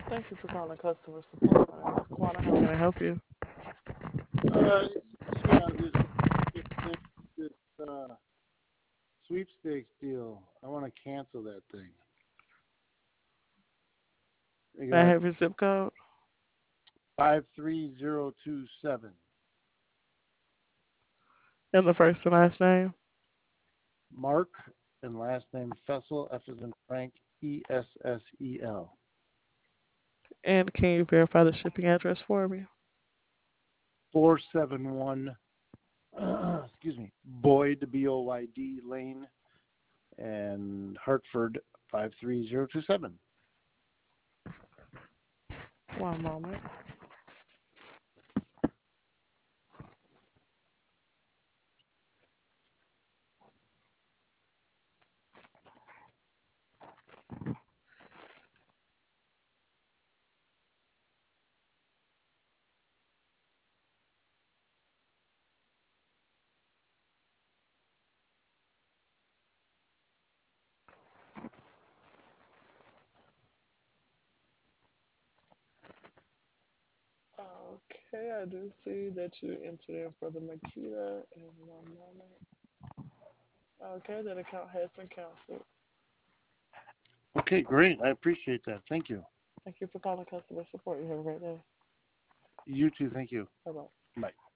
Thank you for calling customer support. My name is Quana. How can I help you? Yeah, this sweepstakes deal. I want to cancel that thing. They May I got have your zip code 53027. and the first and last name? Mark and last name Fessel, F as in Frank, Essel. And can you verify the shipping address for me? 471, excuse me, Boyd, Boyd Lane, and Hartford 53027. One moment. Okay, I do see that you entered in for the Makita in one moment. Okay, that account has been canceled. Okay, great. I appreciate that. Thank you. Thank you for calling customer support. You have a great day. You too. Thank you. Bye bye. Bye.